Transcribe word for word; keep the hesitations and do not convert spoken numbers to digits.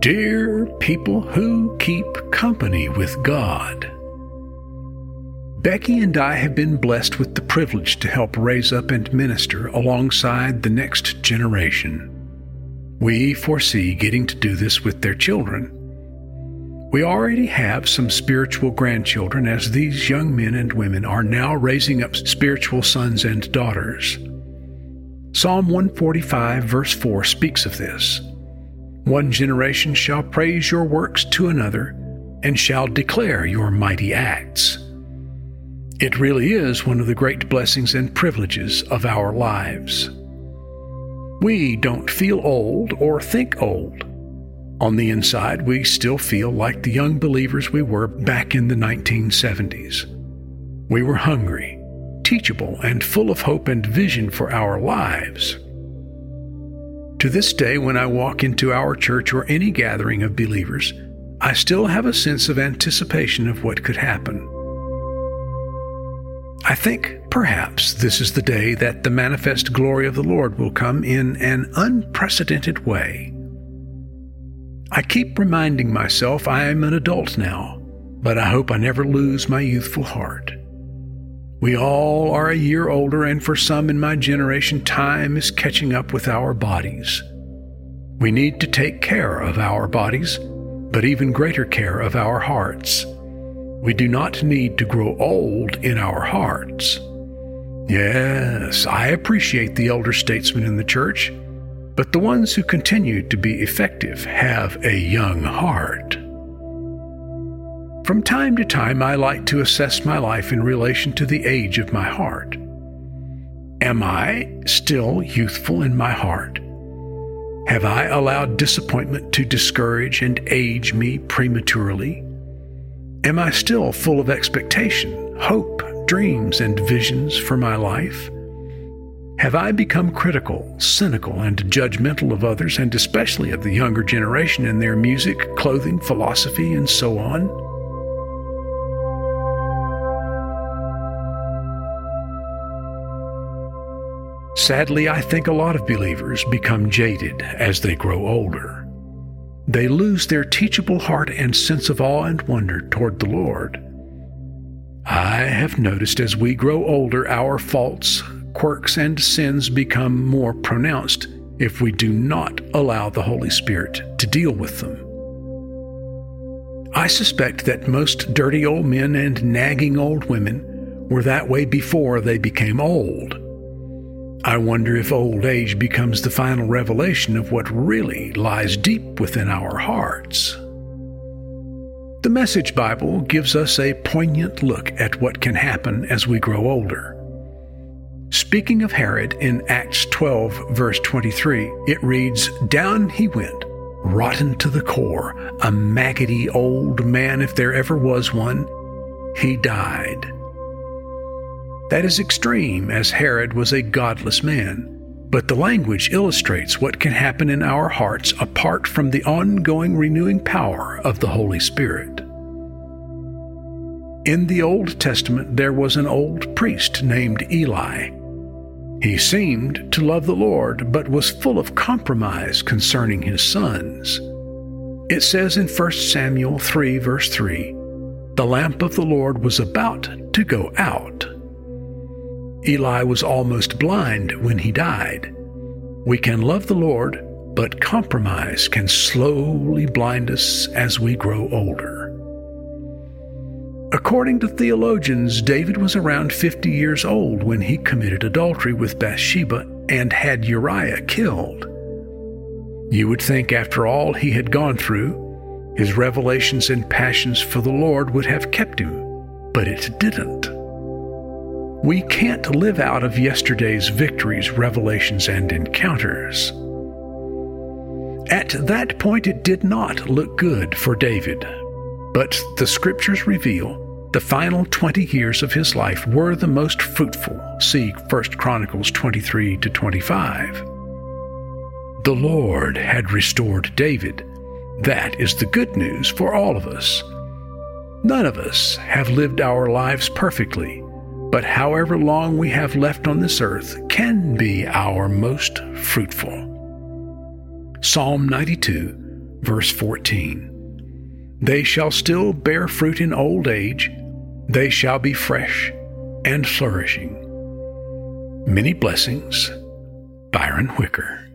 Dear people who keep company with God, Becky and I have been blessed with the privilege to help raise up and minister alongside the next generation. We foresee getting to do this with their children. We already have some spiritual grandchildren, as these young men and women are now raising up spiritual sons and daughters. Psalm one forty-five verse four speaks of this. One generation shall praise your works to another, and shall declare your mighty acts. It really is one of the great blessings and privileges of our lives. We don't feel old or think old. On the inside, we still feel like the young believers we were back in the nineteen seventies. We were hungry, teachable, and full of hope and vision for our lives. To this day, when I walk into our church or any gathering of believers, I still have a sense of anticipation of what could happen. I think perhaps this is the day that the manifest glory of the Lord will come in an unprecedented way. I keep reminding myself I am an adult now, but I hope I never lose my youthful heart. We all are a year older, and for some in my generation, time is catching up with our bodies. We need to take care of our bodies, but even greater care of our hearts. We do not need to grow old in our hearts. Yes, I appreciate the elder statesmen in the church, but the ones who continue to be effective have a young heart. From time to time, I like to assess my life in relation to the age of my heart. Am I still youthful in my heart? Have I allowed disappointment to discourage and age me prematurely? Am I still full of expectation, hope, dreams, and visions for my life? Have I become critical, cynical, and judgmental of others, and especially of the younger generation in their music, clothing, philosophy, and so on? Sadly, I think a lot of believers become jaded as they grow older. They lose their teachable heart and sense of awe and wonder toward the Lord. I have noticed as we grow older, our faults, quirks, and sins become more pronounced if we do not allow the Holy Spirit to deal with them. I suspect that most dirty old men and nagging old women were that way before they became old. I wonder if old age becomes the final revelation of what really lies deep within our hearts. The Message Bible gives us a poignant look at what can happen as we grow older. Speaking of Herod in Acts twelve, verse twenty-three, it reads, "Down he went, rotten to the core, a maggoty old man if there ever was one. He died." That is extreme, as Herod was a godless man, but the language illustrates what can happen in our hearts apart from the ongoing renewing power of the Holy Spirit. In the Old Testament, there was an old priest named Eli. He seemed to love the Lord, but was full of compromise concerning his sons. It says in First Samuel three, verse three, "The lamp of the Lord was about to go out." Eli was almost blind when he died. We can love the Lord, but compromise can slowly blind us as we grow older. According to theologians, David was around fifty years old when he committed adultery with Bathsheba and had Uriah killed. You would think after all he had gone through, his revelations and passions for the Lord would have kept him, but it didn't. We can't live out of yesterday's victories, revelations, and encounters. At that point, it did not look good for David, but the scriptures reveal the final twenty years of his life were the most fruitful. See First Chronicles twenty-three to twenty-five. The Lord had restored David. That is the good news for all of us. None of us have lived our lives perfectly, but however long we have left on this earth can be our most fruitful. Psalm ninety-two, Verse fourteen. They shall still bear fruit in old age. They shall be fresh and flourishing. Many blessings. Byron Whicker.